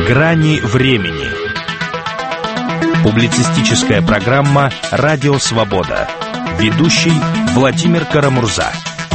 Грани времени. Публицистическая программа «Радио Свобода». Ведущий Владимир Карамурза.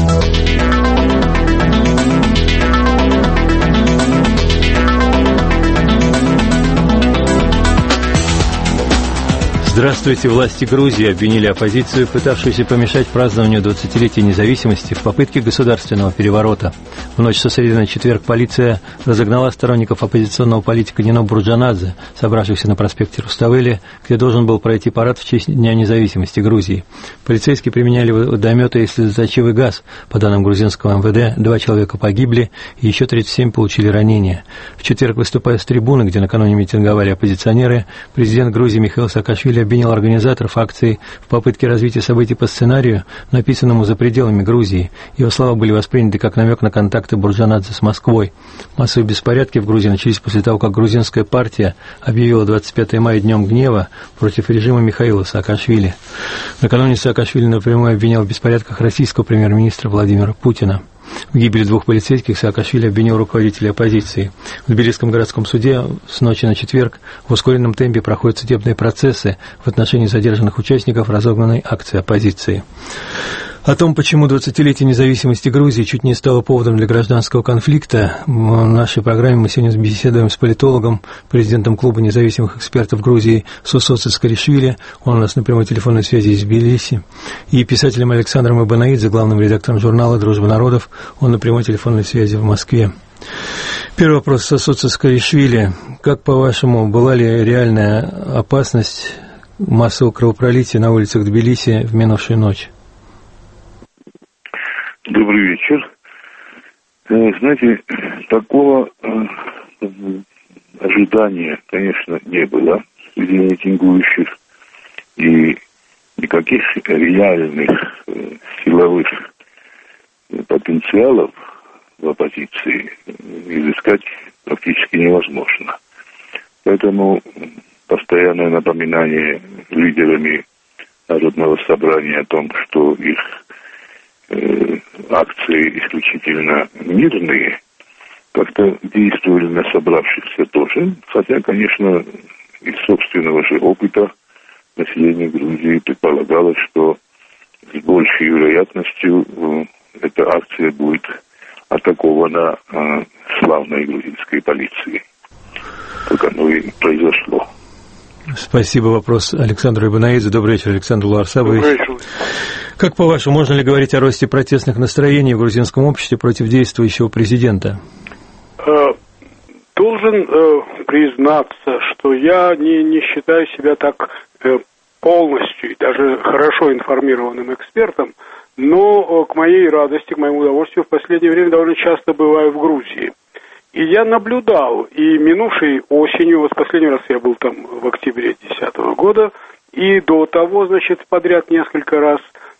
Здравствуйте. Власти Грузии обвинили оппозицию, пытавшуюся помешать празднованию 20-летия независимости, в попытке государственного переворота. В ночь со среды на четверг полиция разогнала сторонников оппозиционного политика Нино Бурджанадзе, собравшихся на проспекте Руставели, где должен был пройти парад в честь Дня независимости Грузии. Полицейские применяли водометы и слезоточивый газ. По данным грузинского МВД, 2 человека погибли и еще 37 получили ранения. В четверг, выступая с трибуны, где накануне митинговали оппозиционеры, президент Грузии Михаил Саакашвили обвинил организаторов акции в попытке развития событий по сценарию, написанному за пределами Грузии. Его слова были восприняты как намек на контакты Бурджанадзе с Москвой. Массовые беспорядки в Грузии начались после того, как грузинская партия объявила 25 мая днем гнева против режима Михаила Саакашвили. Накануне Саакашвили напрямую обвинял в беспорядках российского премьер-министра Владимира Путина. В гибели 2 полицейских Саакашвили обвинил руководителей оппозиции. В Тбилисском городском суде с ночи на четверг в ускоренном темпе проходят судебные процессы в отношении задержанных участников разогнанной акции оппозиции. О том, почему 20-летие независимости Грузии чуть не стало поводом для гражданского конфликта, в нашей программе мы сегодня беседуем с политологом, президентом Клуба независимых экспертов Грузии Сосоце Скаришвили, он у нас на прямой телефонной связи из Тбилиси, и писателем Александром Ибанаидзе, главным редактором журнала «Дружба народов», он на прямой телефонной связи в Москве. Первый вопрос Сосоце Скаришвили. Как, по-вашему, была ли реальная опасность массового кровопролития на улицах Тбилиси в минувшую ночь? Добрый вечер. Знаете, такого ожидания, конечно, не было среди митингующих, и никаких реальных силовых потенциалов в оппозиции изыскать практически невозможно. Поэтому постоянное напоминание лидерами Народного собрания о том, что их акции исключительно мирные, как-то действовали на собравшихся тоже, хотя, конечно, из собственного же опыта население Грузии предполагалось, что с большей вероятностью эта акция будет атакована славной грузинской полицией, как оно и произошло. Спасибо. Вопрос Александру Ибанаидзе. Добрый вечер, Александр Луарсабович. Добрый вечер. Как, по-вашему, можно ли говорить о росте протестных настроений в грузинском обществе против действующего президента? Должен признаться, что я не считаю себя так полностью и даже хорошо информированным экспертом, но к моей радости, к моему удовольствию, в последнее время довольно часто бываю в Грузии. И я наблюдал, и минувшей осенью, вот последний раз я был там в октябре 2010 года, и до того, значит, подряд несколько раз,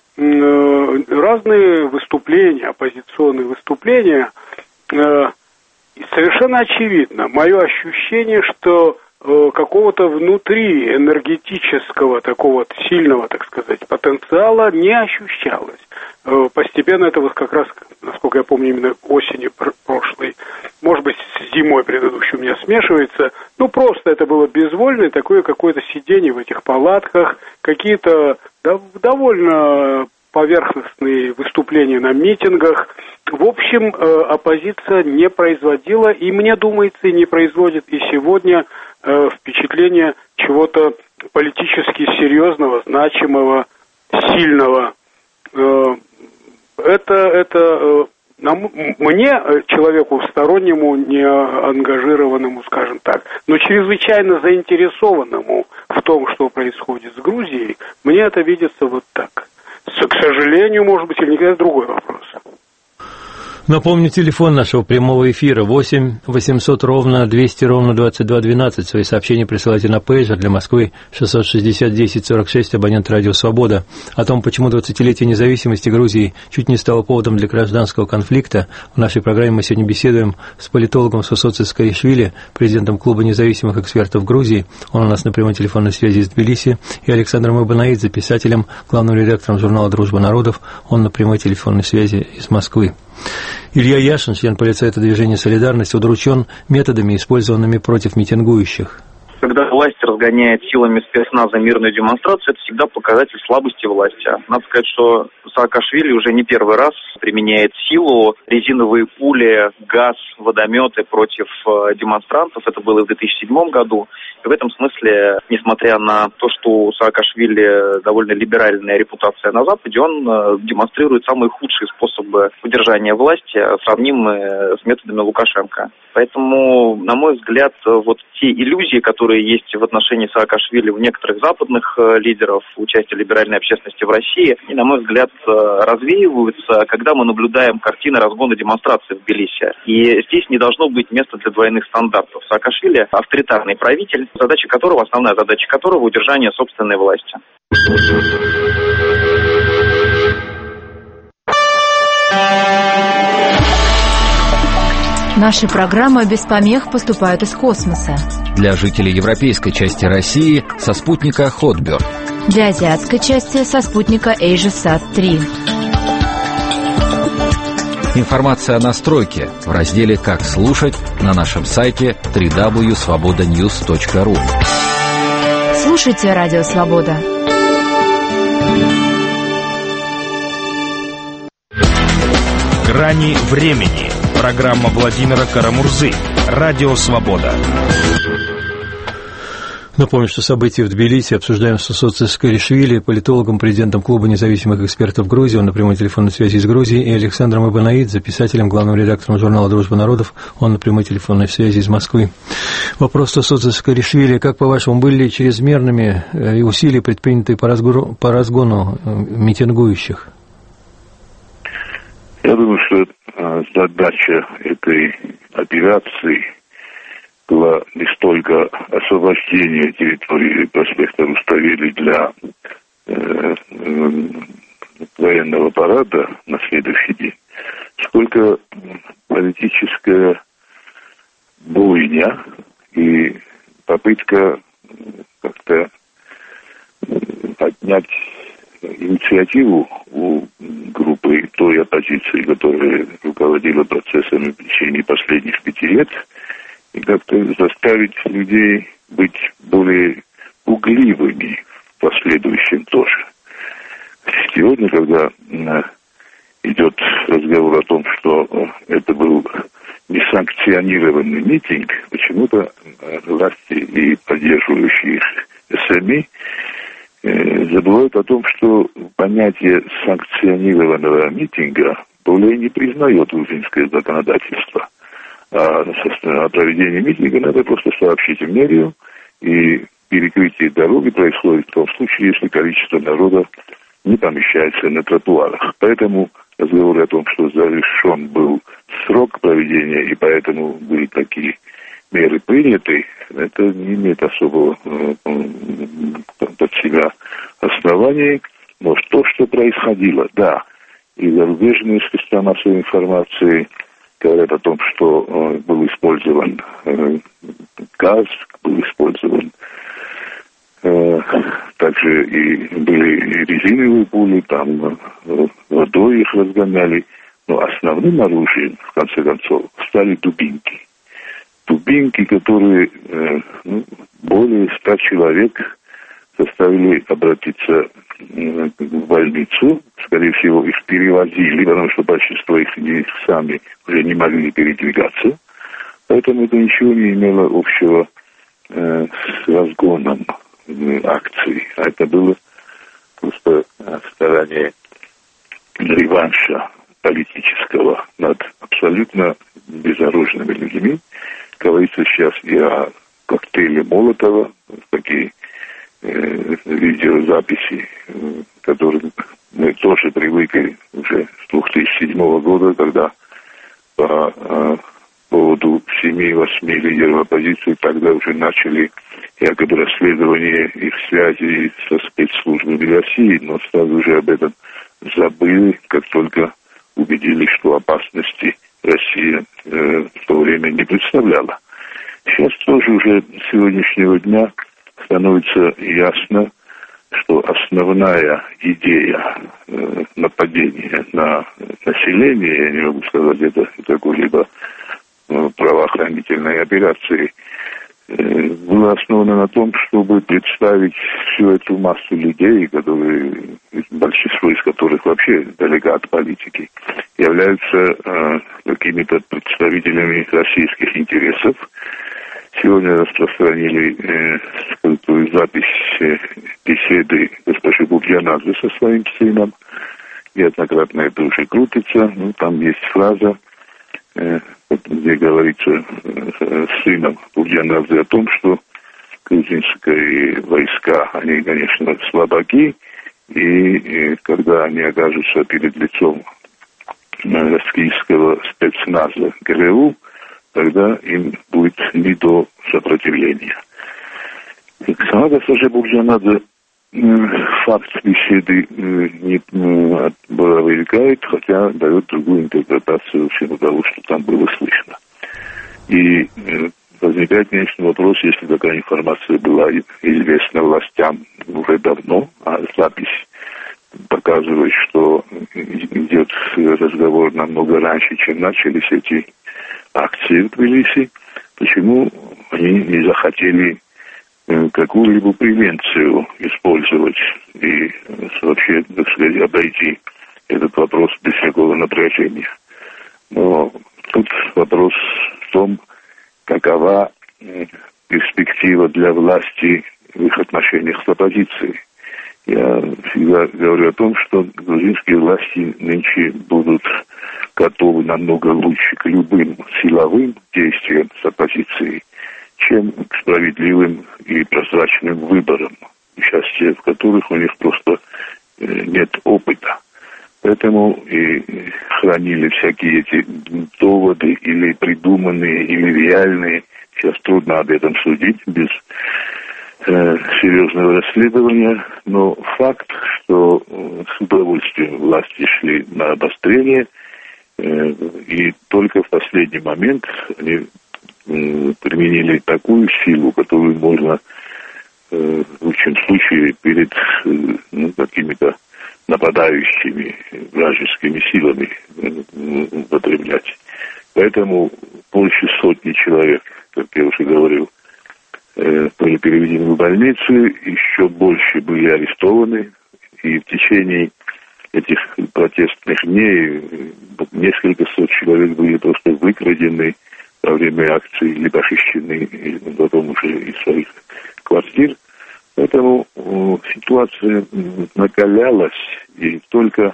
разные выступления, оппозиционные выступления, совершенно очевидно, мое ощущение, что какого-то внутри энергетического, такого сильного, так сказать, потенциала не ощущалось. Постепенно это вот как раз, насколько я помню, именно осенью прошлой, может быть, с зимой предыдущей у меня смешивается, ну, просто это было безвольное такое какое-то сидение в этих палатках, какие-то довольно поверхностные выступления на митингах. В общем, оппозиция не производила, и, мне думается, и не производит и сегодня впечатление чего-то политически серьезного, значимого, сильного. Это мне, человеку стороннему, не ангажированному, скажем так, но чрезвычайно заинтересованному в том, что происходит с Грузией, мне это видится вот так. К сожалению, может быть, или никогда, другой вопрос. Напомню, телефон нашего прямого эфира 8 800 ровно 200 ровно 2212. Свои сообщения присылайте на пейджер для Москвы 660 10 46, абонент «Радио Свобода». О том, почему 20-летие независимости Грузии чуть не стало поводом для гражданского конфликта, в нашей программе мы сегодня беседуем с политологом Сосоце Скаришвили, президентом Клуба независимых экспертов Грузии. Он у нас на прямой телефонной связи из Тбилиси. И Александром Ибанаидзе, писателем, главным редактором журнала «Дружба народов». Он на прямой телефонной связи из Москвы. Илья Яшин, член полицейского движения «Солидарность», удручен методами, использованными против митингующих. Когда власть разгоняет силами спецназа мирную демонстрацию, это всегда показатель слабости власти. Надо сказать, что Саакашвили уже не первый раз применяет силу, резиновые пули, газ, водометы против демонстрантов. Это было и в 2007 году. И в этом смысле, несмотря на то, что у Саакашвили довольно либеральная репутация на Западе, он демонстрирует самые худшие способы удержания власти, сравнимые с методами Лукашенко. Поэтому, на мой взгляд, вот те иллюзии, которые есть в отношении Саакашвили у некоторых западных лидеров, участия либеральной общественности в России, и, на мой взгляд, развеиваются, когда мы наблюдаем картины разгона демонстраций в Тбилиси. И здесь не должно быть места для двойных стандартов. Саакашвили – авторитарный правитель, основная задача которого – удержание собственной власти. Наши программы без помех поступают из космоса. Для жителей европейской части России со спутника Hotbird. Для азиатской части со спутника AsiaSat-3. Информация о настройке в разделе «Как слушать» на нашем сайте www.svobodanews.ru. Слушайте Радио Свобода. «Грани времени». Программа Владимира Карамурзы. Радио Свобода. Напомню, что события в Тбилиси обсуждаем с Соци Скоришвили, политологом, президентом Клуба независимых экспертов Грузии, он на прямой телефонной связи из Грузии, и Александром Ибанаидзе, писателем, главным редактором журнала «Дружба народов», он на прямой телефонной связи из Москвы. Вопрос Соци Скоришвили: как, по-вашему, были чрезмерными усилия, предпринятые по разгону митингующих? Я думаю, что задача этой операции была не столько освобождение территории проспекта Руставели для военного парада на следующий день, сколько политическая бойня и попытка как-то поднять инициативу у группы той оппозиции, которая руководила процессами в течение последних 5 лет, и как-то заставить людей быть более пугливыми в последующем тоже. Сегодня, когда идет разговор о том, что это был несанкционированный митинг, почему-то власти и поддерживающие СМИ забывают о том, что понятие санкционированного митинга более не признает грузинское законодательство. А о проведении митинга надо просто сообщить в медиа, и перекрытие дороги происходит в том случае, если количество народа не помещается на тротуарах. Поэтому разговоры о том, что завершен был срок проведения, и поэтому были такие меры приняты, это не имеет особого под себя оснований. Но то, что происходило, да, и зарубежные средства массовой информации говорят о том, что был использован газ, был использован также и были резиновые пули, там водой их разгоняли. Но основным оружием, в конце концов, стали дубинки. Дубинки, которые более 100 человек заставили обратиться в больницу. Скорее всего, их перевозили, потому что большинство их сами уже не могли передвигаться. Поэтому это ничего не имело общего с разгоном акций. А это было просто старание реванша политического над абсолютно безоружными людьми. Говорится сейчас и о коктейле Молотова, такие видеозаписи, к которым мы тоже привыкли уже с 2007 года, когда по поводу 7-8 лидеров оппозиции тогда уже начали якобы расследование их связи со спецслужбами России, но сразу же об этом забыли, как только убедились, что опасности Россия в то время не представляла. Сейчас тоже уже с сегодняшнего дня становится ясно, что основная идея нападения на население, я не могу сказать, это какой-либо правоохранительной операции, была основана на том, чтобы представить всю эту массу людей, которые, большинство из которых вообще далеко от политики, являются какими-то представителями российских интересов. Сегодня распространили запись беседы госпожи Бурджанадзе со своим сыном. Неоднократно это уже крутится. Ну, там есть фраза, где говорится с сыном Бурджанадзе о том, что грузинские войска, они, конечно, слабаки, и когда они окажутся перед лицом российского спецназа ГРУ, тогда им будет не до сопротивления. Сама госпожа Бурджанадзе факт беседы не опровергает, хотя дает другую интерпретацию всего того, что там было слышно. И возникает, конечно, вопрос, если такая информация была известна властям уже давно, а запись показывает, что идет разговор намного раньше, чем начались эти акции в Тбилиси, почему они не захотели какую-либо превенцию использовать и вообще, так сказать, обойти этот вопрос без всякого напряжения. Но тут вопрос в том, какова перспектива для власти в их отношениях с оппозицией. Я всегда говорю о том, что грузинские власти нынче будут готовы намного лучше к любым силовым действиям с оппозицией, чем к справедливым и прозрачным выборам, участие в которых у них просто нет опыта. Поэтому и хранили всякие эти доводы, или придуманные, или реальные. Сейчас трудно об этом судить без серьезного расследования, но факт, что с удовольствием власти шли на обострение, и только в последний момент они применили такую силу, которую можно в лучшем случае перед какими-то нападающими вражескими силами употреблять. Поэтому больше сотни человек, как я уже говорил, были переведены в больницу, еще больше были арестованы, и в течение этих протестных дней несколько сот человек были просто выкрадены во время акций, либо похищены, и потом уже из своих квартир. Поэтому ситуация накалялась, и только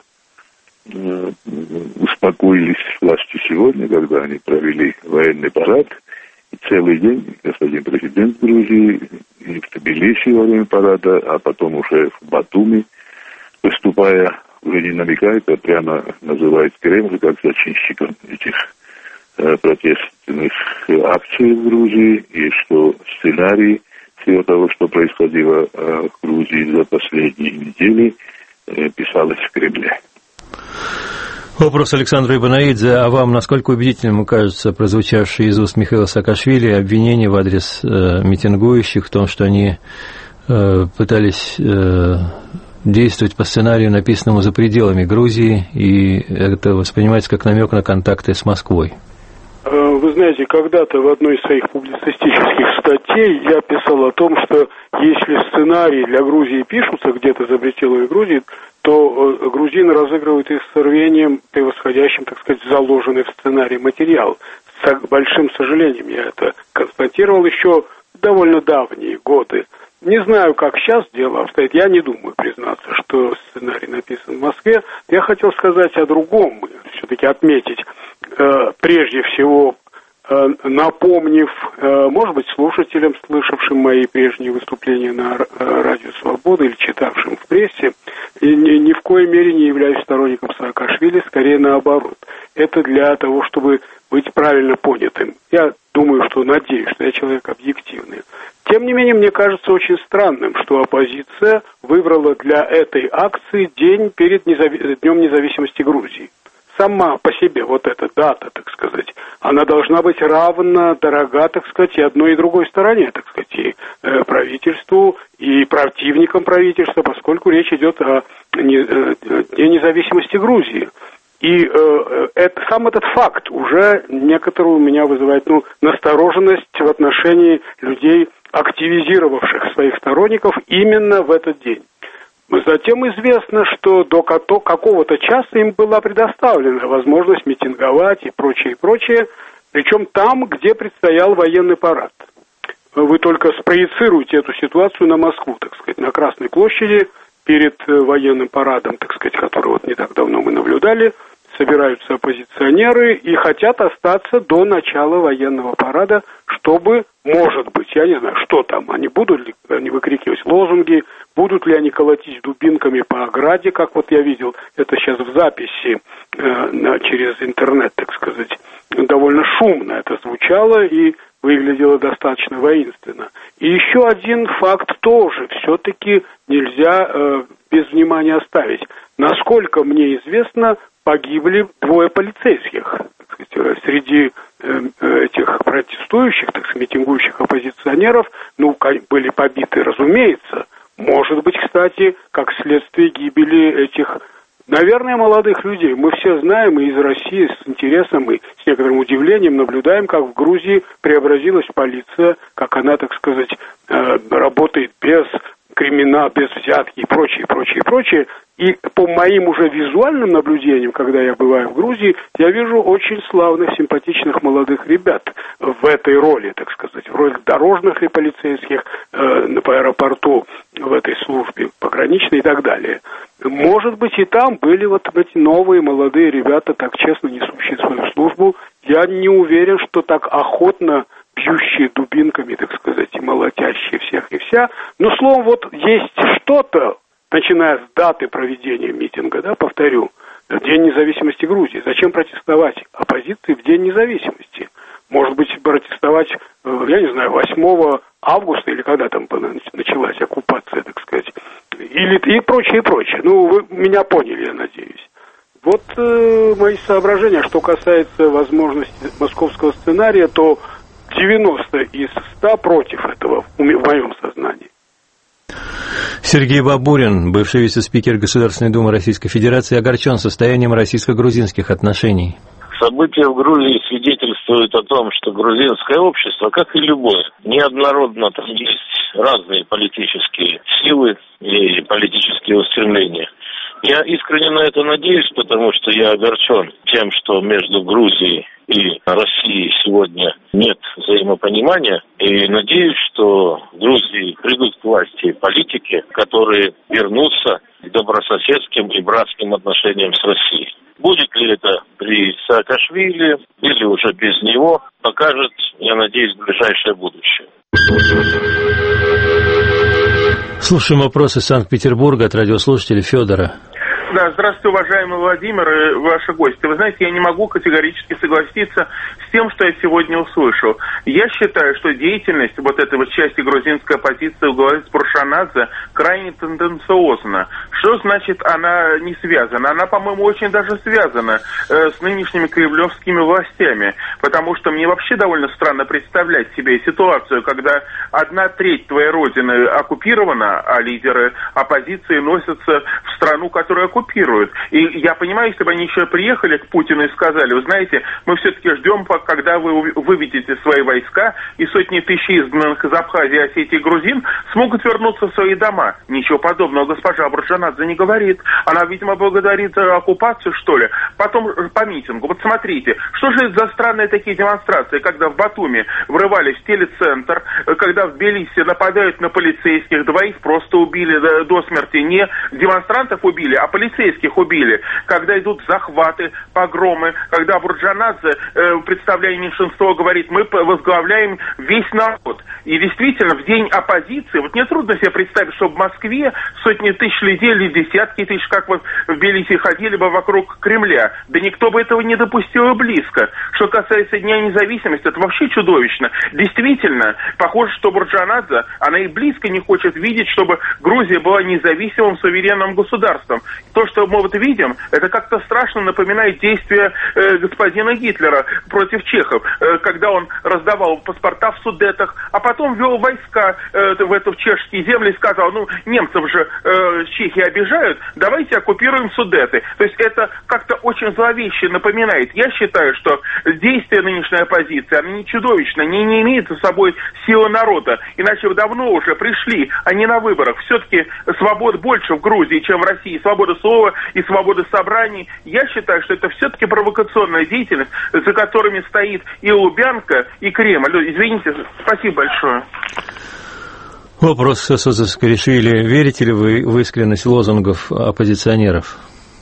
успокоились власти сегодня, когда они провели военный парад, и целый день господин президент Грузии и в Тбилиси во время парада, а потом уже в Батуми, выступая, уже не намекает, а прямо называет Кремль как зачинщиком этих протестных акций в Грузии, и что сценарий всего того, что происходило в Грузии за последние недели, писалось в Кремле. Вопрос Александру Ибанаидзе. А вам насколько убедительным кажется прозвучавшие из уст Михаила Саакашвили обвинения в адрес митингующих в том, что они пытались действовать по сценарию, написанному за пределами Грузии, и это воспринимается как намек на контакты с Москвой? Вы знаете, когда-то в одной из своих публицистических статей я писал о том, что если сценарии для Грузии пишутся где-то за пределами Грузии, то грузины разыгрывают их с рвением, превосходящим, так сказать, заложенный в сценарий материал. С большим сожалением я это констатировал еще в довольно давние годы. Не знаю, как сейчас дело обстоит. Я не думаю признаться, что сценарий написан в Москве. Я хотел сказать о другом, все-таки отметить, прежде всего, напомнив, может быть, слушателям, слышавшим мои прежние выступления на Радио Свобода или читавшим в прессе, ни в коей мере не являюсь сторонником Саакашвили, скорее наоборот. Это для того, чтобы быть правильно понятым. Я думаю, что надеюсь, что я человек объективный. Тем не менее, мне кажется очень странным, что оппозиция выбрала для этой акции день перед Днем независимости Грузии. Сама по себе вот эта дата, так сказать, она должна быть равна, дорога, так сказать, и одной и другой стороне, так сказать, и правительству и противникам правительства, поскольку речь идет о Дне независимости Грузии. И сам этот факт уже некоторую у меня вызывает настороженность в отношении людей, активизировавших своих сторонников именно в этот день. Затем известно, что до какого-то часа им была предоставлена возможность митинговать и прочее, причем там, где предстоял военный парад. Вы только спроецируйте эту ситуацию на Москву, так сказать, на Красной площади, перед военным парадом, так сказать, который вот не так давно мы наблюдали, собираются оппозиционеры и хотят остаться до начала военного парада, чтобы, может быть, я не знаю, что там, будут ли они выкрикивать лозунги, будут ли они колотить дубинками по ограде, как вот я видел, это сейчас в записи через интернет, так сказать, довольно шумно это звучало и выглядело достаточно воинственно. И еще один факт тоже все-таки нельзя без внимания оставить. Насколько мне известно, погибли 2 полицейских, так сказать, среди этих протестующих, так сказать, митингующих оппозиционеров, были побиты, разумеется. Может быть, кстати, как следствие гибели этих, наверное, молодых людей. Мы все знаем и из России с интересом и с некоторым удивлением наблюдаем, как в Грузии преобразилась полиция, как она, так сказать, работает без криминала, без взятки и прочее. И по моим уже визуальным наблюдениям, когда я бываю в Грузии, я вижу очень славных, симпатичных молодых ребят в этой роли, так сказать, в роли дорожных и полицейских по аэропорту, в этой службе пограничной и так далее. Может быть, и там были вот эти новые молодые ребята, так честно несущие свою службу. Я не уверен, что так охотно бьющие дубинками, так сказать, и молотящие всех и вся. Но, словом, вот есть что-то, начиная с даты проведения митинга, повторю, День независимости Грузии. Зачем протестовать оппозиции в День независимости? Может быть, протестовать, я не знаю, 8 августа, или когда там началась оккупация, так сказать, и прочее. Вы меня поняли, я надеюсь. Вот мои соображения. Что касается возможности московского сценария, то 90 из 100 против этого в моем сознании. Сергей Бабурин, бывший вице-спикер Государственной Думы Российской Федерации, огорчен состоянием российско-грузинских отношений. События в Грузии свидетельствуют о том, что грузинское общество, как и любое, неоднородно, там есть разные политические силы и политические устремления. Я искренне на это надеюсь, потому что я огорчен тем, что между Грузией и Россией сегодня нет взаимопонимания. И надеюсь, что в Грузии придут к власти политики, которые вернутся к добрососедским и братским отношениям с Россией. Будет ли это при Саакашвили или уже без него, покажет, я надеюсь, ближайшее будущее. Слушаем вопросы Санкт-Петербурга от радиослушателя Федора. Да, здравствуйте, уважаемый Владимир и ваши гости. Вы знаете, я не могу категорически согласиться с тем, что я сегодня услышал. Я считаю, что деятельность вот этой вот части грузинской оппозиции главы Буршанадзе крайне тенденциозна. Что значит она не связана? Она, по-моему, очень даже связана с нынешними кремлевскими властями, потому что мне вообще довольно странно представлять себе ситуацию, когда 1/3 твоей родины оккупирована, а лидеры оппозиции носятся в страну, которая оккупируют. И я понимаю, если бы они еще приехали к Путину и сказали, вы знаете, мы все-таки ждем, когда вы выведете свои войска, и сотни тысяч изгнанных из Абхазии, Осетии и грузин смогут вернуться в свои дома. Ничего подобного госпожа Буршанадзе не говорит. Она, видимо, благодарит оккупацию, что ли. Потом по митингу. Вот смотрите, что же это за странные такие демонстрации, когда в Батуми врывались в телецентр, когда в Тбилиси нападают на полицейских, 2 просто убили до смерти. Не демонстрантов убили, а полицейских убили. Когда идут захваты, погромы, когда Буршанадзе, представляя меньшинство, говорит, мы возглавляем весь народ. И действительно, в день оппозиции, вот мне трудно себе представить, что в Москве сотни тысяч людей или десятки тысяч, как вот в Тбилиси, ходили бы вокруг Кремля. Да никто бы этого не допустил и близко. Что касается Дня независимости, это вообще чудовищно. Действительно, похоже, что Буршанадзе, она и близко не хочет видеть, чтобы Грузия была независимым суверенным государством. То, что мы вот видим, это как-то страшно напоминает действия господина Гитлера против против чехов, когда он раздавал паспорта в Судетах, а потом вел войска в чешские земли и сказал, немцев же чехи обижают, давайте оккупируем Судеты. То есть это как-то очень зловеще напоминает. Я считаю, что действие нынешней оппозиции, она не чудовищна, не имеет за собой силы народа, иначе давно уже пришли, они на выборах. Все-таки свобод больше в Грузии, чем в России, свобода слова и свобода собраний. Я считаю, что это все-таки провокационная деятельность, за которыми стоит и Лубянка, и Кремль. Извините, спасибо большое. Вопрос к Саакашвили. Верите ли вы в искренность лозунгов оппозиционеров?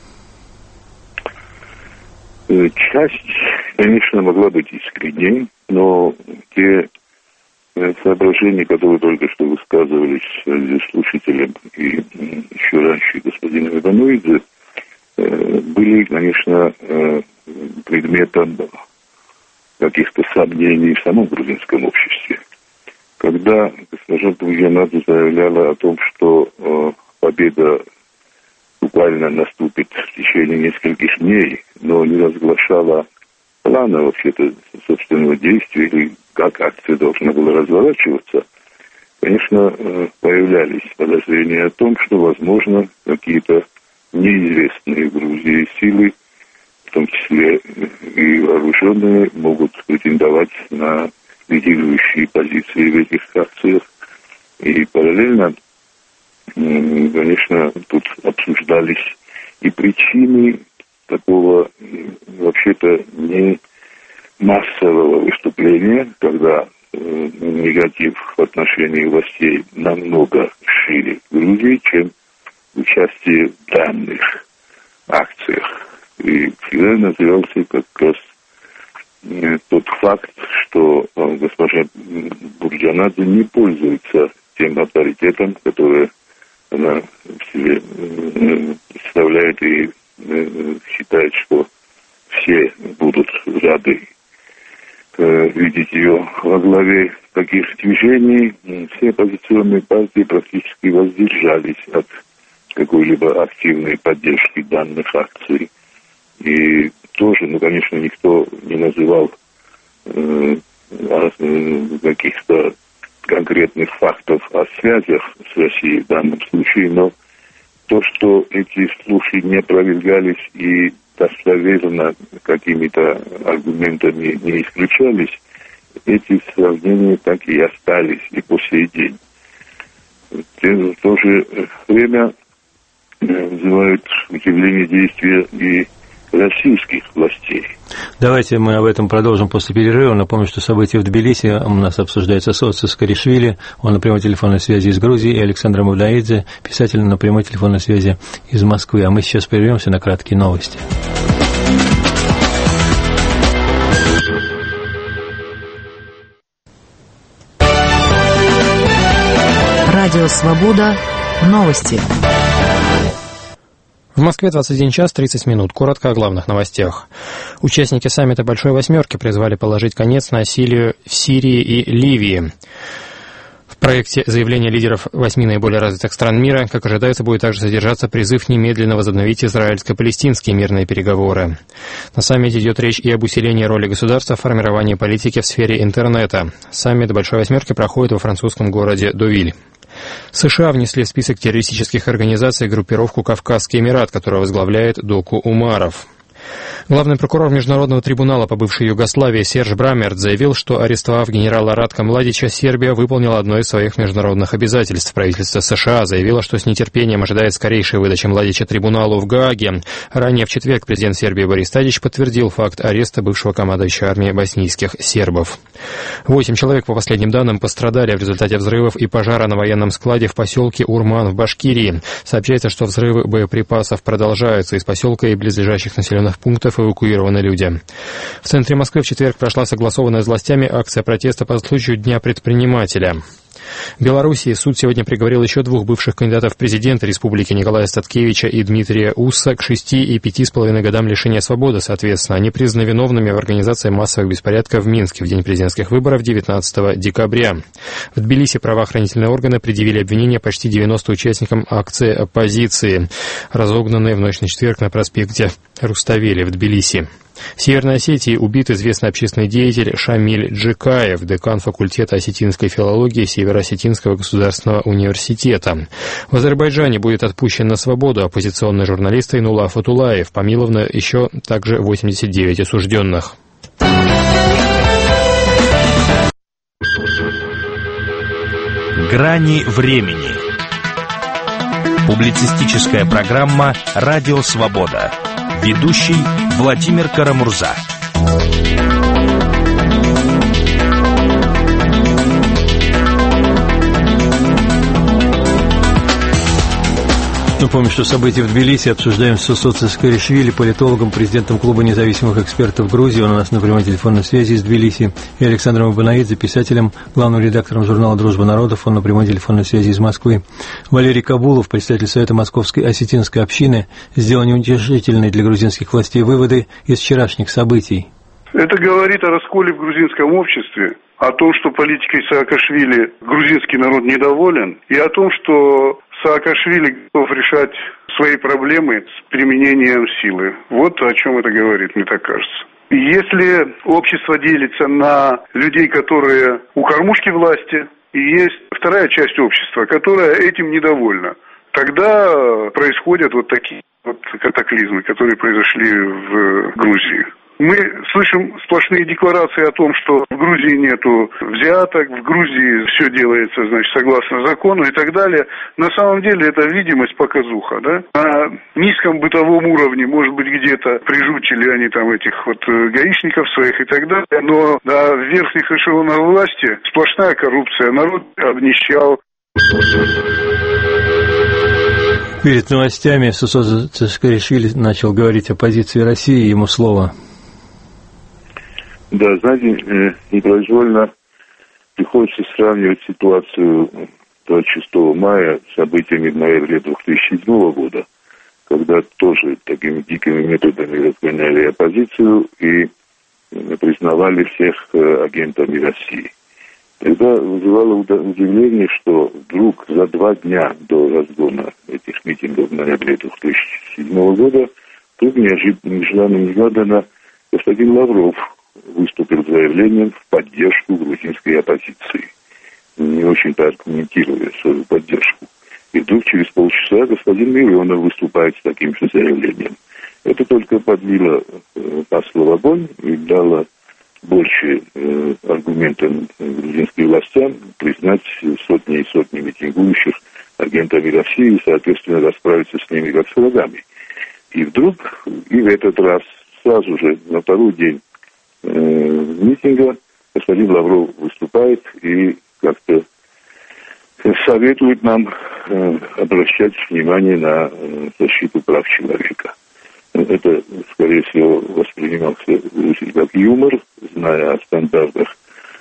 Часть, конечно, могла быть искренней, но те соображения, которые только что высказывались слушателям и еще раньше господином Ивановидзе, были, конечно, предметом каких-то сомнений в самом грузинском обществе. Когда госпожа Бурджанадзе заявляла о том, что победа буквально наступит в течение нескольких дней, но не разглашала плана вообще-то собственного действия или как акция должна была разворачиваться, конечно, появлялись подозрения о том, что, возможно, какие-то неизвестные в Грузии силы, в том числе и вооруженные, могут претендовать на лидирующие позиции в этих акциях. И параллельно, конечно, тут обсуждались и причины такого, вообще-то, не массового выступления, когда негатив в отношении властей намного шире в Грузии, чем участие в данных акциях. И всегда назывался как раз тот факт, что госпожа Бурджанадзе не пользуется тем авторитетом, который она в себе представляет и считает, что все будут рады видеть ее во главе таких движений. Все оппозиционные партии практически воздержались от какой-либо активной поддержки данных акций. И тоже, конечно, никто не называл каких-то конкретных фактов о связях с Россией в данном случае, но то, что эти слухи не опровергались и достоверно какими-то аргументами не исключались, эти сравнения так и остались и по сей день. В то же время вызывают удивление действия и российских властей. Давайте мы об этом продолжим после перерыва. Напомню, что события в Тбилиси у нас обсуждается с Саакашвили, он на прямой телефонной связи из Грузии, и Александр Мавдаидзе, писатель на прямой телефонной связи из Москвы. А мы сейчас прервемся на краткие новости. Радио «Свобода». Новости. В Москве 21 час 30 минут. Коротко о главных новостях. Участники саммита «Большой восьмерки» призвали положить конец насилию в Сирии и Ливии. В проекте заявления лидеров 8 наиболее развитых стран мира, как ожидается, будет также содержаться призыв немедленно возобновить израильско-палестинские мирные переговоры. На саммите идет речь и об усилении роли государства в формировании политики в сфере интернета. Саммит «Большой восьмерки» проходит во французском городе Довиль. США внесли в список террористических организаций группировку «Кавказский Эмират», которую возглавляет Доку Умаров. Главный прокурор Международного трибунала по бывшей Югославии Серж Брамерт заявил, что, арестовав генерала Радка Младича, Сербия выполнила одно из своих международных обязательств. Правительство США заявило, что с нетерпением ожидает скорейшей выдачи Младича трибуналу в Гааге. Ранее в четверг президент Сербии Борис Тадич подтвердил факт ареста бывшего командующего армией боснийских сербов. 8 человек, по последним данным, пострадали в результате взрывов и пожара на военном складе в поселке Урман в Башкирии. Сообщается, что взрывы боеприпасов продолжаются. Из поселка и близлежащих населенных пунктов эвакуированы люди. В центре Москвы в четверг прошла согласованная с властями акция протеста по случаю Дня предпринимателя. В Белоруссии суд сегодня приговорил еще 2 бывших кандидатов в президенты республики Николая Статкевича и Дмитрия Усса к 6 и 5,5 годам лишения свободы, соответственно. Они признаны виновными в организации массовых беспорядков в Минске в день президентских выборов 19 декабря. В Тбилиси правоохранительные органы предъявили обвинения почти 90 участникам акции оппозиции, разогнанной в ночь на четверг на проспекте Руставели в Тбилиси. В Северной Осетии убит известный общественный деятель Шамиль Джикаев, декан факультета осетинской филологии Северо-Осетинского государственного университета. В Азербайджане будет отпущен на свободу оппозиционный журналист Айнулла Фатулаев, помиловано еще также 89 осужденных. Грани времени. Публицистическая программа «Радио Свобода». Ведущий Владимир Карамурза. Напомню, что события в Тбилиси обсуждаем с Сусо Цискаришвили, политологом, президентом Клуба независимых экспертов Грузии. Он у нас на прямой телефонной связи из Тбилиси. И Александром Абанаидзе, писателем, главным редактором журнала «Дружба народов». Он на прямой телефонной связи из Москвы. Валерий Кабулов, председатель Совета Московской осетинской общины, сделал неутешительные для грузинских властей выводы из вчерашних событий. Это говорит о расколе в грузинском обществе, о том, что политикой Саакашвили грузинский народ недоволен, и о том, что Саакашвили готов решать свои проблемы с применением силы. Вот о чем это говорит, мне так кажется. Если общество делится на людей, которые у кормушки власти, и есть вторая часть общества, которая этим недовольна, тогда происходят вот такие вот катаклизмы, которые произошли в Грузии. Мы слышим сплошные декларации о том, что в Грузии нету взяток, в Грузии все делается, значит, согласно закону и так далее. На самом деле это видимость показуха, да? На низком бытовом уровне, может быть, где-то прижучили они там этих вот гаишников своих и так далее, но на верхних эшелонах власти сплошная коррупция, народ обнищал. Перед новостями Сусо Цискаришвили начал говорить о позиции России, ему слово. Да, знаете, непроизвольно приходится сравнивать ситуацию 26 мая с событиями в ноябре 2007 года, когда тоже такими дикими методами разгоняли оппозицию и признавали всех агентами России. Тогда вызывало удивление, что вдруг за 2 дня до разгона этих митингов в ноябре 2007 года вдруг неожиданно господин Лавров выступил с заявлением в поддержку грузинской оппозиции, не очень-то аргументируя свою поддержку. И вдруг через полчаса господин Миронов выступает с таким же заявлением. Это только подлило масло в огонь и дало больше аргументов грузинским властям признать сотни и сотни митингующих агентами России и, соответственно, расправиться с ними как с врагами. И вдруг, и в этот раз, сразу же, на второй день митинга, господин Лавров выступает и как-то советует нам обращать внимание на защиту прав человека. Это, скорее всего, воспринимался как юмор, зная о стандартах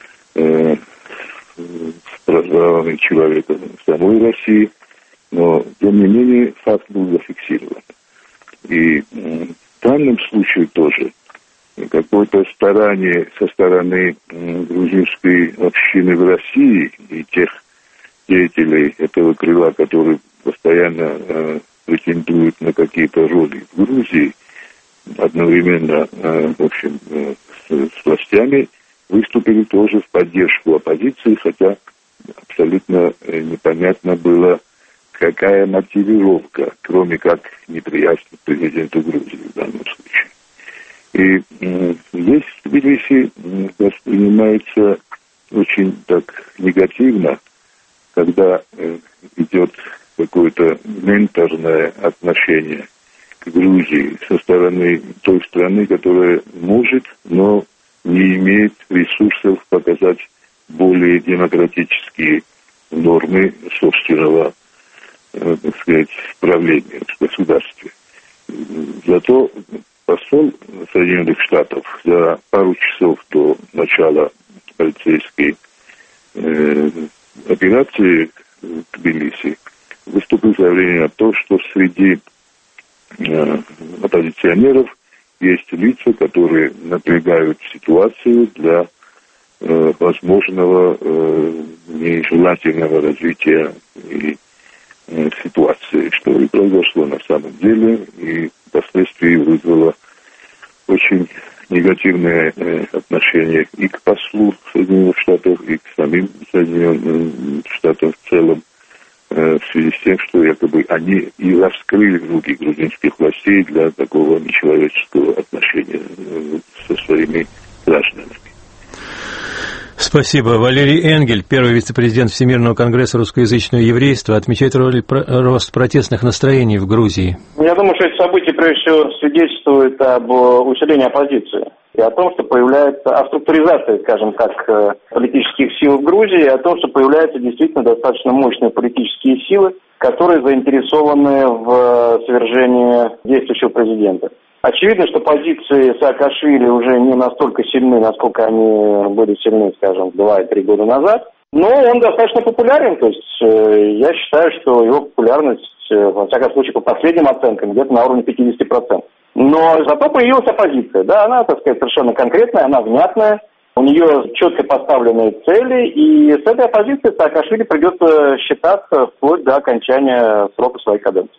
правами человека в самой России, но, тем не менее, факт был зафиксирован. И в данном случае тоже какое-то старание со стороны грузинской общины в России и тех деятелей этого крыла, которые постоянно претендуют на какие-то роли в Грузии, одновременно, в общем, с властями, выступили тоже в поддержку оппозиции, хотя абсолютно непонятно было, какая мотивировка, кроме как неприязнь к президенту Грузии в данном случае. И здесь в Тбилиси воспринимается очень так негативно, когда идет какое-то менторное отношение к Грузии со стороны той страны, которая может, но не имеет ресурсов показать более демократические нормы собственного, так сказать, правления в государстве. Зато посол Соединенных Штатов за пару часов до начала полицейской операции в Тбилиси выступил с заявлением о том, что среди оппозиционеров есть лица, которые напрягают ситуацию для возможного нежелательного развития и ситуации, что и произошло на самом деле, и впоследствии вызвало очень негативное отношение и к послу Соединенных Штатов, и к самим Соединенным Штатам в целом, в связи с тем, что якобы они и раскрыли руки грузинских властей для такого нечеловеческого отношения со своими гражданами. Спасибо. Валерий Энгель, первый вице-президент Всемирного конгресса русскоязычного еврейства, отмечает рост протестных настроений в Грузии. Я думаю, что эти события, прежде всего, свидетельствуют об усилении оппозиции и о том, что появляется структуризация, скажем так, политических сил в Грузии, и о том, что появляются действительно достаточно мощные политические силы, которые заинтересованы в свержении действующего президента. Очевидно, что позиции Саакашвили уже не настолько сильны, насколько они были сильны, скажем, 2-3 года назад. Но он достаточно популярен, то есть я считаю, что его популярность, во всяком случае, по последним оценкам, где-то на уровне 50%. Но зато появилась оппозиция, да, она, так сказать, совершенно конкретная, она внятная, у нее четко поставленные цели, и с этой оппозицией Саакашвили придется считаться вплоть до окончания срока своей каденции.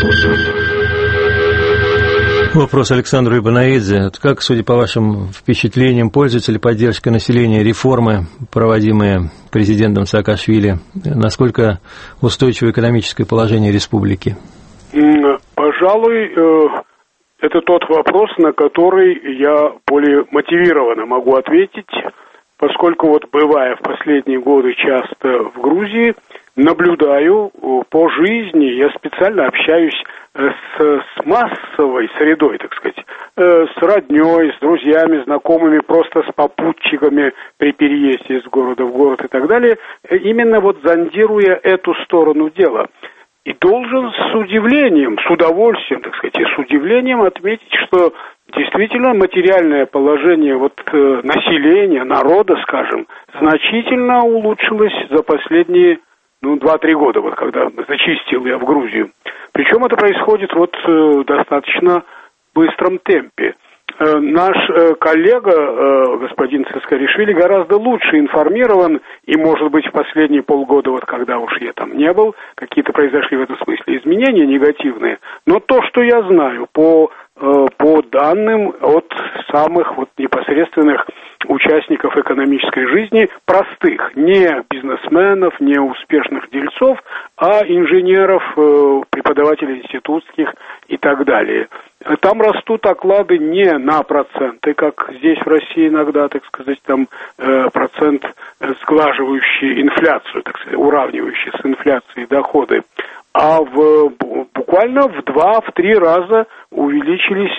Вопрос Александру Ибанаидзе. Как, судя по вашим впечатлениям, пользуется ли поддержкой населения реформы, проводимые президентом Саакашвили? Насколько устойчиво экономическое положение республики? Пожалуй, это тот вопрос, на который я более мотивированно могу ответить, поскольку вот бывая в последние годы часто в Грузии, наблюдаю по жизни, я специально общаюсь с массовой средой, так сказать, с роднёй, с друзьями, знакомыми, просто с попутчиками при переезде из города в город и так далее, именно вот зондируя эту сторону дела. И должен с удивлением, с удовольствием, так сказать, и с удивлением отметить, что действительно материальное положение вот населения, народа, скажем, значительно улучшилось за последние 2-3 года, вот когда зачистил я в Грузию. Причем это происходит вот в достаточно быстром темпе. Наш коллега, господин Цискаришвили, гораздо лучше информирован, и, может быть, в последние полгода, вот когда уж я там не был, какие-то произошли в этом смысле изменения негативные. Но то, что я знаю по данным от самых вот непосредственных участников экономической жизни, простых, не бизнесменов, не успешных дельцов, а инженеров, преподавателей институтских и так далее. Там растут оклады не на проценты, как здесь в России иногда, так сказать, там процент сглаживающий инфляцию, так сказать, уравнивающий с инфляцией доходы, а буквально в 2-3 раза увеличились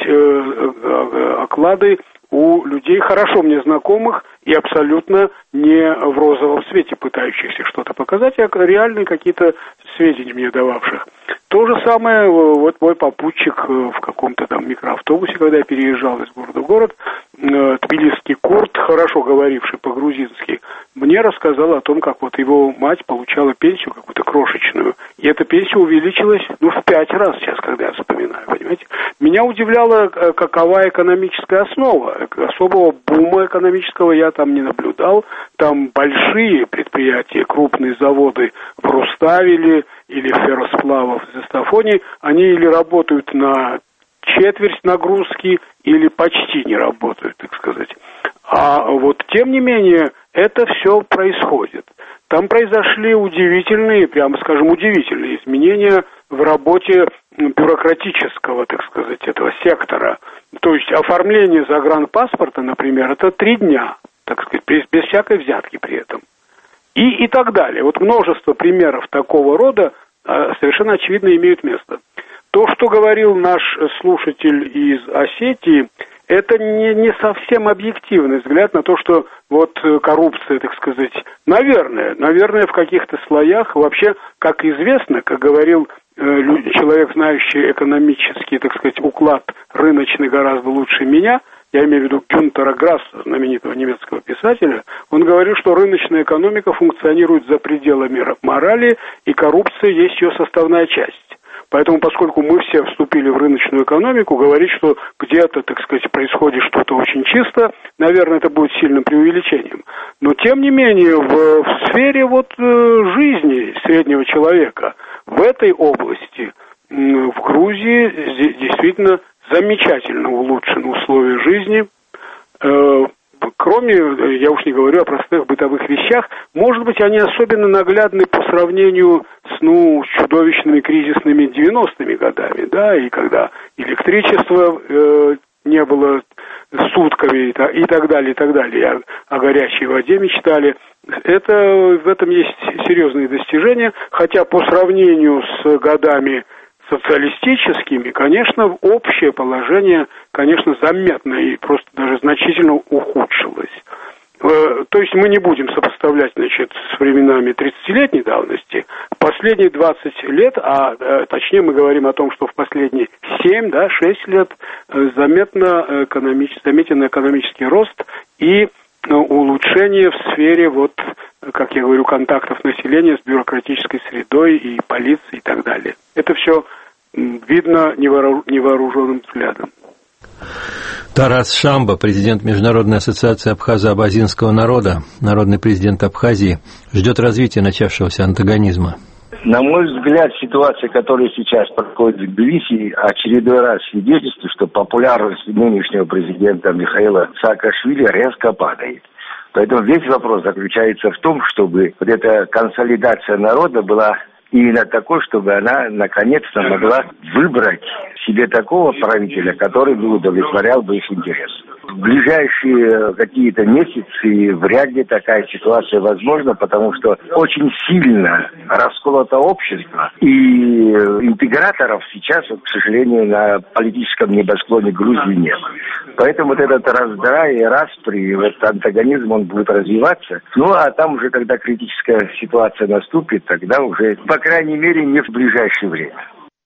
оклады у людей, хорошо мне знакомых и абсолютно не в розовом свете пытающихся что-то показать, а реальные какие-то сведения мне дававших. То же самое, вот мой попутчик в каком-то там микроавтобусе, когда я переезжал из города в город, тбилисский курд, хорошо говоривший по-грузински, мне рассказал о том, как вот его мать получала пенсию какую-то крошечную, и эта пенсия увеличилась, в 5 раз сейчас, когда я вспоминаю, понимаете. Меня удивляло, какова экономическая основа. Особого бума экономического я там не наблюдал. Там большие предприятия, крупные заводы в Руставеле или ферросплавов в Застафоне, они или работают на четверть нагрузки, или почти не работают, так сказать. А вот тем не менее, это все происходит. Там произошли удивительные, прямо скажем, удивительные изменения в работе бюрократического, так сказать, этого сектора. То есть оформление загранпаспорта, например, это 3 дня, так сказать, без всякой взятки при этом. И так далее. Вот множество примеров такого рода совершенно очевидно имеют место. То, что говорил наш слушатель из Осетии, это не совсем объективный взгляд на то, что вот коррупция, так сказать, наверное, в каких-то слоях, вообще, как известно, как говорил человек, знающий экономический, так сказать, уклад рыночный гораздо лучше меня, я имею в виду Гюнтера Грасса, знаменитого немецкого писателя, он говорил, что рыночная экономика функционирует за пределами морали, и коррупция есть ее составная часть. Поэтому, поскольку мы все вступили в рыночную экономику, говорить, что где-то, так сказать, происходит что-то очень чисто, наверное, это будет сильным преувеличением. Но, тем не менее, в сфере вот жизни среднего человека, в этой области, в Грузии действительно замечательно улучшены условия жизни. Кроме, я уж не говорю о простых бытовых вещах, может быть, они особенно наглядны по сравнению с чудовищными кризисными 90-ми годами, да, и когда электричества не было сутками и так далее, о горячей воде мечтали. В этом есть серьезные достижения, хотя по сравнению с годами социалистическими, конечно, общее положение, конечно, заметно и просто даже значительно ухудшилось. То есть мы не будем сопоставлять, с временами 30-летней давности. Последние 20 лет, точнее мы говорим о том, что в последние 7-6 лет заметен экономический рост и улучшение в сфере, как я говорю, контактов населения с бюрократической средой и полицией и так далее. Это все видно невооруженным взглядом. Тарас Шамба, президент Международной ассоциации абхазо-абазинского народа, народный президент Абхазии, ждет развития начавшегося антагонизма. На мой взгляд, ситуация, которая сейчас происходит в Тбилиси, очередной раз свидетельствует, что популярность нынешнего президента Михаила Саакашвили резко падает. Поэтому весь вопрос заключается в том, чтобы эта консолидация народа была именно такой, чтобы она наконец-то могла выбрать себе такого правителя, который бы удовлетворял бы их интересы. В ближайшие какие-то месяцы вряд ли такая ситуация возможна, потому что очень сильно расколото общество, и интеграторов сейчас, к сожалению, на политическом небосклоне Грузии нет. Поэтому этот раздрай и распри, антагонизм, он будет развиваться. А там уже, когда критическая ситуация наступит, тогда уже, по крайней мере, не в ближайшее время.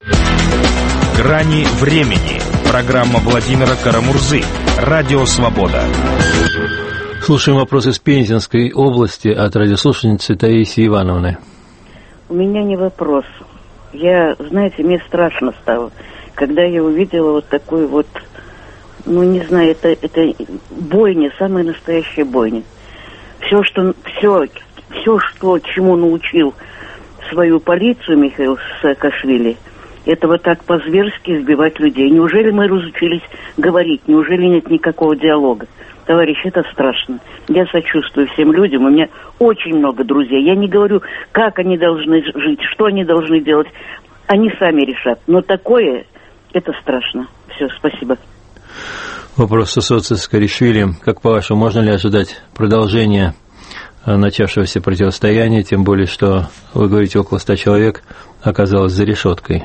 «Грани времени». Программа Владимира Карамурзы. Радио «Свобода». Слушаем вопрос из Пензенской области от радиослушательницы Таисии Ивановны. У меня не вопрос. Мне страшно стало, когда я увидела такой не знаю, это бойня, самая настоящая бойня. Все, чему научил свою полицию Михаил Саакашвили, это так по-зверски избивать людей. Неужели мы разучились говорить? Неужели нет никакого диалога? Товарищи, это страшно. Я сочувствую всем людям. У меня очень много друзей. Я не говорю, как они должны жить, что они должны делать. Они сами решат. Но такое, это страшно. Все, спасибо. Вопрос Сосоца Скоришвили. Как по-вашему, можно ли ожидать продолжения начавшегося противостояния, тем более, что, вы говорите, около 100 человек оказалось за решеткой?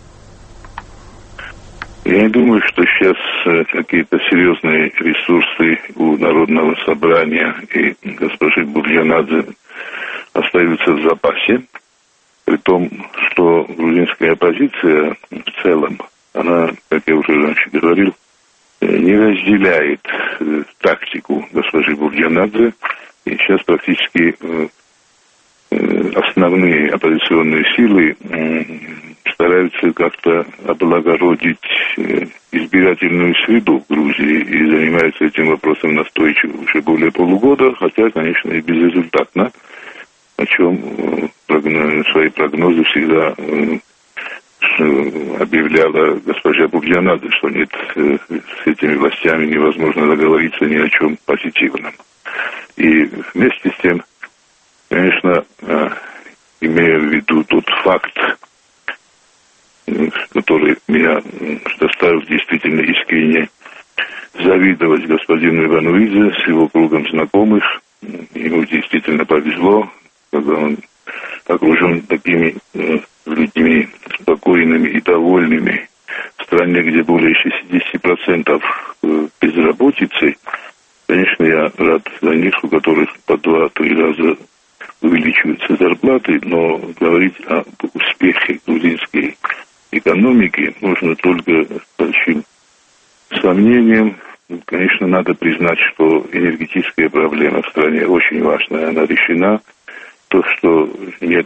Я не думаю, что сейчас какие-то серьезные ресурсы у Народного собрания и госпожи Бурджанадзе остаются в запасе, при том, что грузинская оппозиция в целом, она, как я уже раньше говорил, не разделяет тактику госпожи Бурджанадзе, и сейчас практически основные оппозиционные силы стараются как-то облагородить избирательную среду в Грузии и занимаются этим вопросом настойчиво уже более полугода, хотя, конечно, и безрезультатно, о чем свои прогнозы всегда объявляла госпожа Бурджанадзе, что нет, с этими властями невозможно договориться ни о чем позитивном. И вместе с тем, конечно, имея в виду тот факт, который меня заставил действительно искренне завидовать господину Ивановидзе с его кругом знакомых. Ему действительно повезло, когда он окружен такими людьми спокойными и довольными в стране, где более 60% безработицы. Конечно, я рад за них, у которых по 2-3 раза увеличиваются зарплаты, но говорить об успехе грузинской экономики можно только с большим сомнением. Конечно, надо признать, что энергетическая проблема в стране очень важная, она решена. То, что нет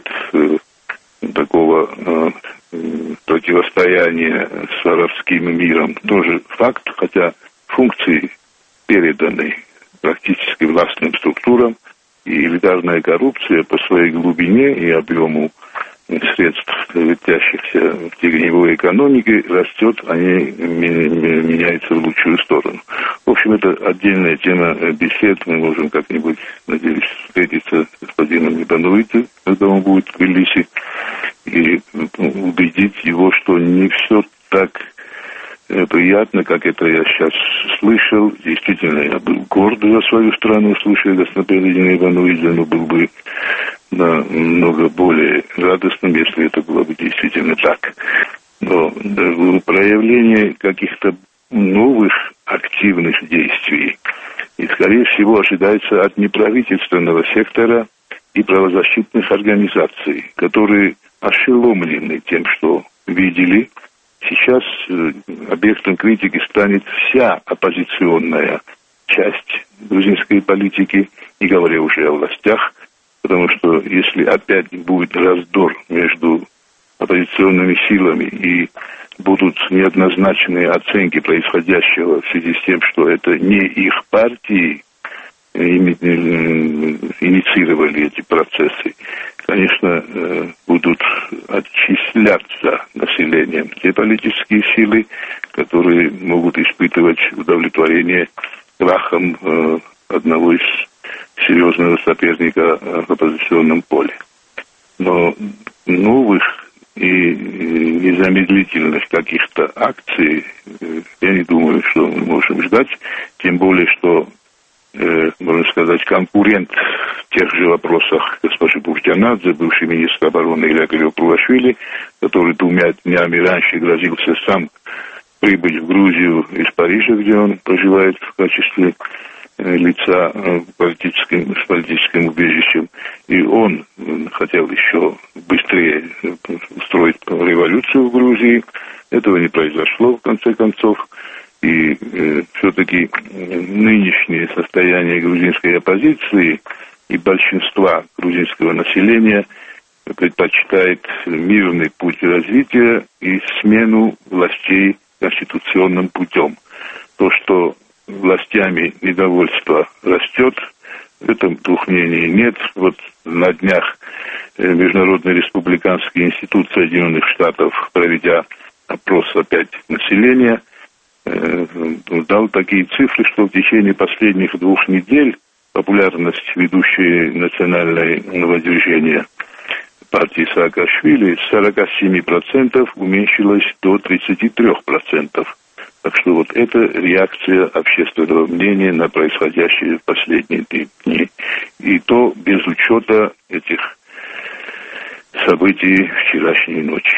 такого противостояния с арабским миром, тоже факт, хотя функции переданы практически властным структурам, и элитарная коррупция по своей глубине и объему средств, летящихся в теневой экономике, растет, они меняются в лучшую сторону. В общем, это отдельная тема бесед. Мы можем как-нибудь, надеюсь, встретиться с господином Ибановидзе, когда он будет в Тбилиси, и убедить его, что не все так приятно, как это я сейчас слышал. Действительно, я был горд за свою страну, слушая господина Ибановидзе, но был бы намного более радостным, если это было бы действительно так. Но проявление каких-то новых активных действий, и, скорее всего, ожидается от неправительственного сектора и правозащитных организаций, которые ошеломлены тем, что видели. Сейчас объектом критики станет вся оппозиционная часть грузинской политики, не говоря уже о властях, потому что если опять будет раздор между оппозиционными силами и будут неоднозначные оценки происходящего в связи с тем, что это не их партии инициировали эти процессы, конечно, будут отчисляться населением те политические силы, которые могут испытывать удовлетворение крахом одного из серьезного соперника в оппозиционном поле. Но новых и незамедлительных каких-то акций я не думаю, что мы можем ждать, тем более, что можно сказать, конкурент в тех же вопросах госпожи Буртянадзе, бывший министр обороны Илья Пурашвили, который 2 днями раньше грозился сам прибыть в Грузию из Парижа, где он проживает в качестве лица с политическим убежищем. И он хотел еще быстрее устроить революцию в Грузии. Этого не произошло, в конце концов. И все-таки нынешнее состояние грузинской оппозиции и большинства грузинского населения предпочитает мирный путь развития и смену властей конституционным путем. То, что властями недовольство растет, в этом двух мнений нет. Вот на днях Международный республиканский институт Соединенных Штатов, проведя опрос опять населения, дал такие цифры, что в течение последних 2 недель популярность ведущей национального движения партии Саакашвили с 47% уменьшилась до 33%. Так что вот это реакция общественного мнения на происходящее в последние дни. И то без учета этих событий вчерашней ночи.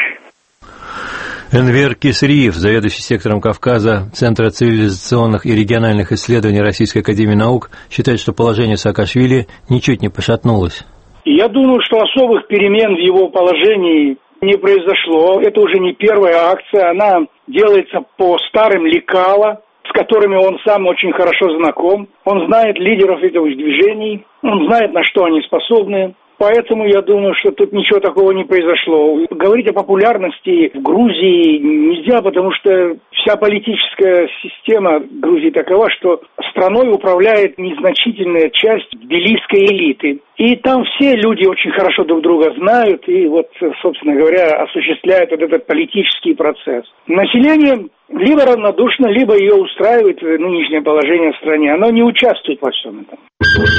Энвер Кесриев, заведующий сектором Кавказа Центра цивилизационных и региональных исследований Российской академии наук, считает, что положение Саакашвили ничуть не пошатнулось. Я думаю, что особых перемен в его положении не произошло. Это уже не первая акция, она делается по старым лекала, с которыми он сам очень хорошо знаком. Он знает лидеров этих движений, он знает, на что они способны. Поэтому я думаю, что тут ничего такого не произошло. Говорить о популярности в Грузии нельзя, потому что вся политическая система Грузии такова, что страной управляет незначительная часть тбилисской элиты. И там все люди очень хорошо друг друга знают и вот, собственно говоря, осуществляют вот этот политический процесс. Население либо равнодушно, либо ее устраивает нынешнее положение в стране. Оно не участвует во всем этом.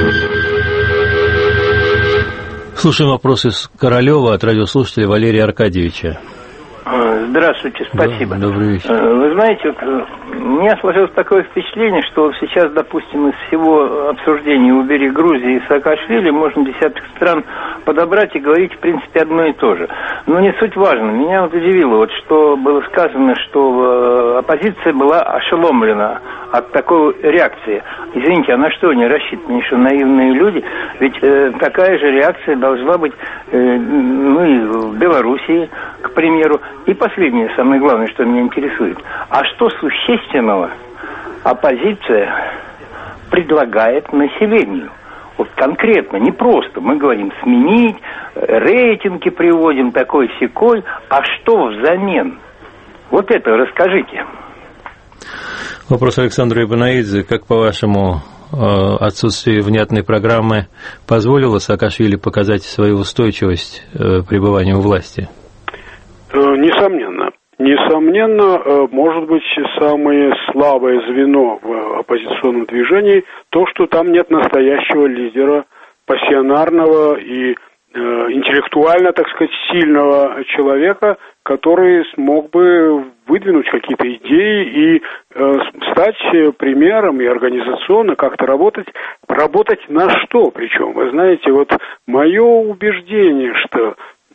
Слушаем вопрос из Королева от радиослушателя Валерия Аркадьевича. Здравствуйте, спасибо. Добрый вечер. Вы знаете, у меня сложилось такое впечатление, что сейчас, допустим, из всего обсуждения «Убери Грузию» и Саакашвили можно десяток стран подобрать и говорить, в принципе, одно и то же. Но не суть важно. Меня вот удивило, вот, что было сказано, что оппозиция была ошеломлена от такой реакции. Извините, а на что они рассчитаны, что наивные люди? Ведь такая же реакция должна быть и в Белоруссии, к примеру. И последнее, самое главное, что меня интересует. А что существенного оппозиция предлагает населению? Вот конкретно, не просто. Мы говорим сменить, рейтинги приводим такой-сякой. А что взамен? Вот это расскажите. Вопрос Александра Ибанаидзе. Как, по-вашему, отсутствие внятной программы позволило Саакашвили показать свою устойчивость пребыванию у власти? Несомненно. Несомненно, может быть, самое слабое звено в оппозиционном движении то, что там нет настоящего лидера, пассионарного и интеллектуально, так сказать, сильного человека, который смог бы выдвинуть какие-то идеи и стать примером и организационно как-то работать на что причем. Вы знаете, вот мое убеждение, что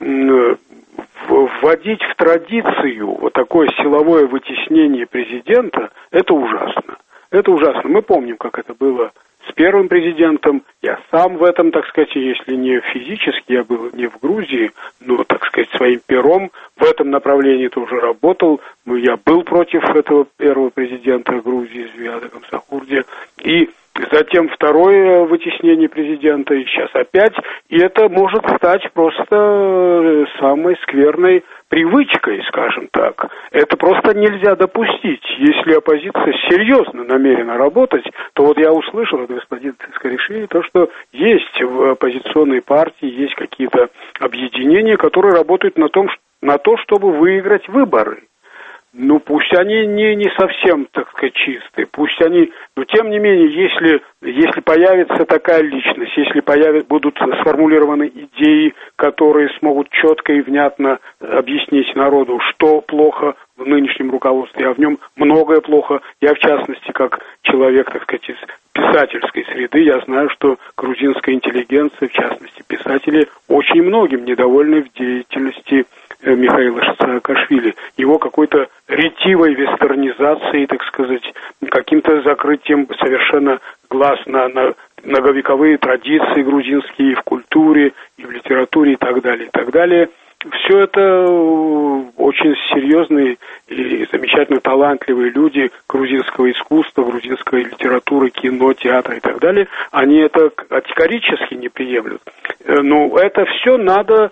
вводить в традицию вот такое силовое вытеснение президента, это ужасно. Это ужасно. Мы помним, как это было с первым президентом. Я сам в этом, так сказать, если не физически, я был не в Грузии, но, так сказать, своим пером в этом направлении тоже работал. Я был против этого первого президента Грузии, Зviada Gamsakhurdija. И затем второе вытеснение президента, и сейчас опять. И это может стать просто самой скверной привычкой, скажем так. Это просто нельзя допустить. Если оппозиция серьезно намерена работать, то вот я услышал от господина Цискаришвили то, что есть в оппозиционной партии, есть какие-то объединения, которые работают на то, чтобы выиграть выборы. Ну, пусть они не совсем, так сказать, чистые, пусть они, но тем не менее, если появится такая личность, если будут сформулированы идеи, которые смогут четко и внятно объяснить народу, что плохо в нынешнем руководстве, а в нем многое плохо. Я, в частности, как человек, так сказать, из писательской среды, я знаю, что грузинская интеллигенция, в частности, писатели, очень многим недовольны в деятельности Михаила Саакашвили, его какой-то ретивой вестернизацией, так сказать, каким-то закрытием совершенно глаз на многовековые традиции грузинские и в культуре, и в литературе, и так далее, и так далее. Все это очень серьезные и замечательно талантливые люди грузинского искусства, грузинской литературы, кино, театра и так далее. Они это категорически не приемлют. Но это все надо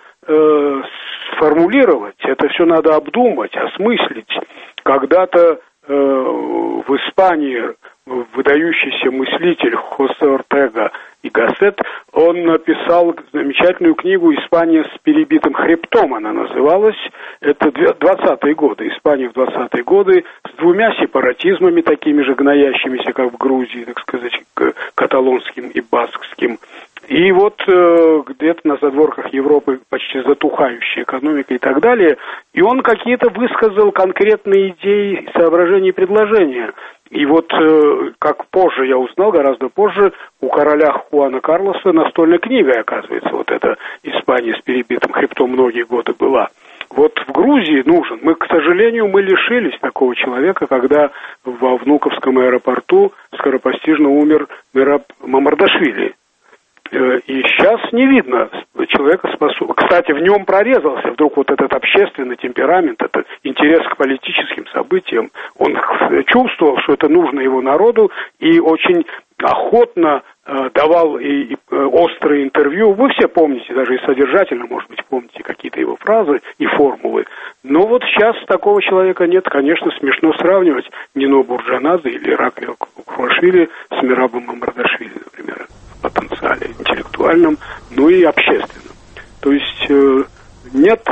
сформулировать, это все надо обдумать, осмыслить. Когда-то в Испании выдающийся мыслитель Хосе Ортега и Гассет, он написал замечательную книгу «Испания с перебитым хребтом», она называлась. Это 20-е годы, Испания в 20-е годы, с двумя сепаратизмами, такими же гноящимися, как в Грузии, так сказать, каталонским и баскским. И вот где-то на задворках Европы почти затухающая экономика и так далее. И он какие-то высказал конкретные идеи, соображения и предложения. И вот, как позже я узнал, гораздо позже, у короля Хуана Карлоса настольной книгой, оказывается, вот эта «Испания с перебитым хребтом» многие годы была. Вот в Грузии нужен. К сожалению, мы лишились такого человека, когда во Внуковском аэропорту скоропостижно умер Мераб Мамардашвили. И сейчас не видно человека способного. Кстати, в нем прорезался вдруг вот этот общественный темперамент, этот интерес к политическим событиям. Он чувствовал, что это нужно его народу, и очень охотно давал и острые интервью. Вы все помните, даже и содержательно, может быть, помните какие-то его фразы и формулы. Но вот сейчас такого человека нет. Конечно, смешно сравнивать Нино Бурджанадзе или Ираклия Курашвили с Мерабом Мамардашвили, например, в потенциале интеллектуальном, ну и общественном. То есть нет,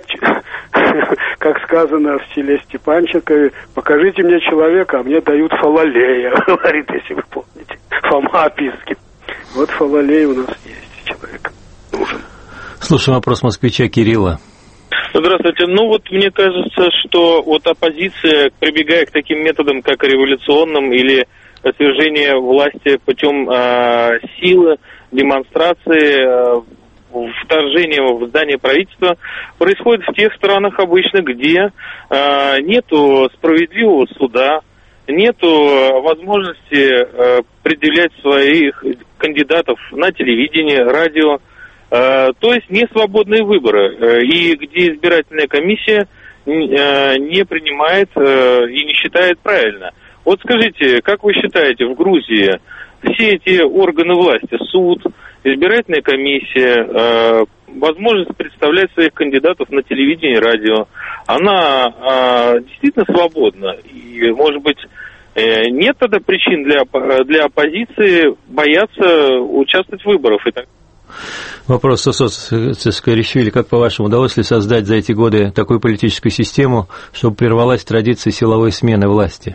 как сказано в стиле Степанчикове, покажите мне человека, а мне дают Фалалея, говорит, если вы помните, Фома Апискин. Вот Фалалей у нас есть человек, нужен. Слушаем вопрос москвича Кирилла. Здравствуйте. Ну вот мне кажется, что вот оппозиция, прибегая к таким методам, как революционным или свержение власти путем силы, демонстрации, вторжение в здание правительства, происходит в тех странах обычно, где нету справедливого суда, нету возможности предъявлять своих кандидатов на телевидении, радио, то есть не свободные выборы, и где избирательная комиссия не принимает и не считает правильно. Вот скажите, как вы считаете, в Грузии все эти органы власти, суд, избирательная комиссия, возможность представлять своих кандидатов на телевидении и радио, она действительно свободна? И, может быть, Нет тогда причин для оппозиции бояться участвовать в выборах. Вопрос Саакашвили. Как, по-вашему, удалось ли создать за эти годы такую политическую систему, чтобы прервалась традиция силовой смены власти?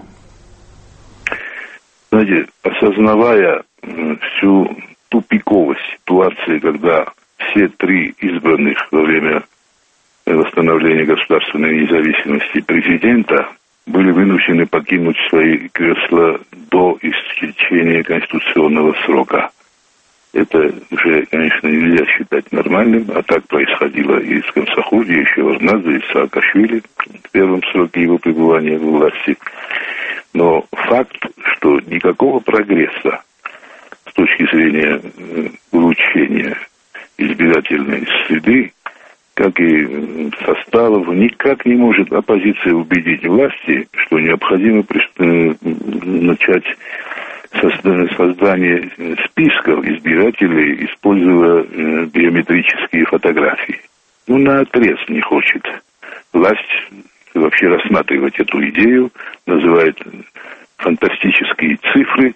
Знаете, осознавая всю тупиковость ситуации, когда все три избранных во время восстановления государственной независимости президента были вынуждены покинуть свои кресла до истечения конституционного срока. Это уже, конечно, нельзя считать нормальным, а так происходило и с Камсахурди, еще Варнадзе, и с Саакашвили в первом сроке его пребывания в власти. Но факт, что никакого прогресса с точки зрения улучшения избирательной среды, как и составов, никак не может оппозиция убедить власти, что необходимо начать создание списков избирателей, используя биометрические фотографии. Наотрез не хочет власть вообще рассматривать эту идею, называет фантастические цифры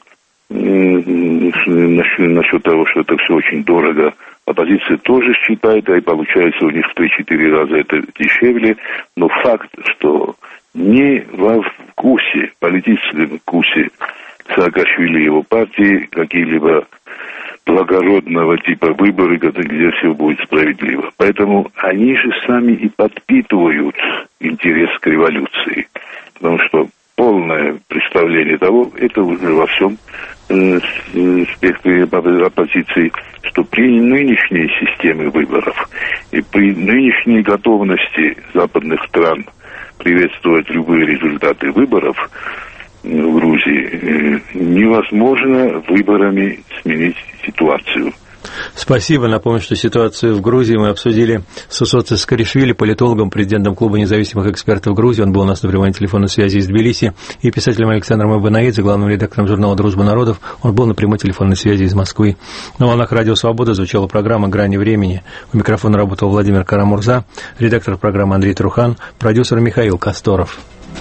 насчет того, что это все очень дорого. Оппозиция тоже считает, и получается у них в 3-4 раза это дешевле, но факт, что не во вкусе, политическом вкусе Саакашвили и его партии какие-либо благородного типа выборы, где все будет справедливо. Поэтому они же сами и подпитывают интерес к революции. Потому что полное представление того, это уже во всем спектре оппозиции, что при нынешней системе выборов и при нынешней готовности западных стран приветствовать любые результаты выборов в Грузии, невозможно выборами сменить ситуацию. Спасибо. Напомню, что ситуацию в Грузии мы обсудили с Саакашвили, политологом, президентом Клуба независимых экспертов Грузии. Он был у нас на прямой телефонной связи из Тбилиси. И писателем Александром Абанаидзе, главным редактором журнала «Дружба народов». Он был на прямой телефонной связи из Москвы. На волнах Радио Свобода звучала программа «Грани времени». У микрофона работал Владимир Карамурза, редактор программы Андрей Трухан, продюсер Михаил Косторов.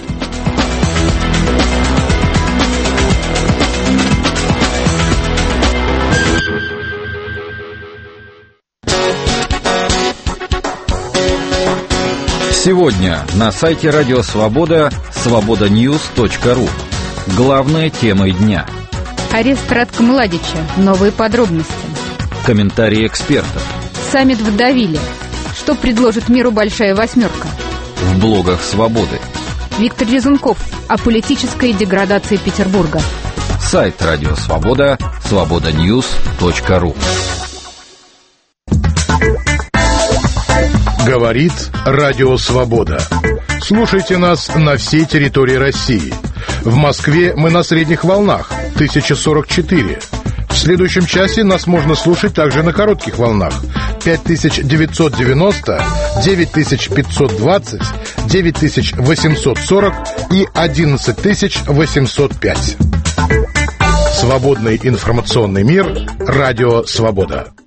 Сегодня на сайте Радио Свобода свободаньюз.ру. Главная тема дня. Арест Радка Младича. Новые подробности. Комментарии экспертов. Саммит в Давиле. Что предложит миру Большая Восьмерка? В блогах Свободы. Виктор Резунков о политической деградации Петербурга. Сайт Радио Свобода свободаньюз.ру. Говорит Радио Свобода. Слушайте нас на всей территории России. В Москве мы на средних волнах 1044. В следующем часе нас можно слушать также на коротких волнах 5990, 9520, 9840 и 11805. Свободный информационный мир. Радио Свобода.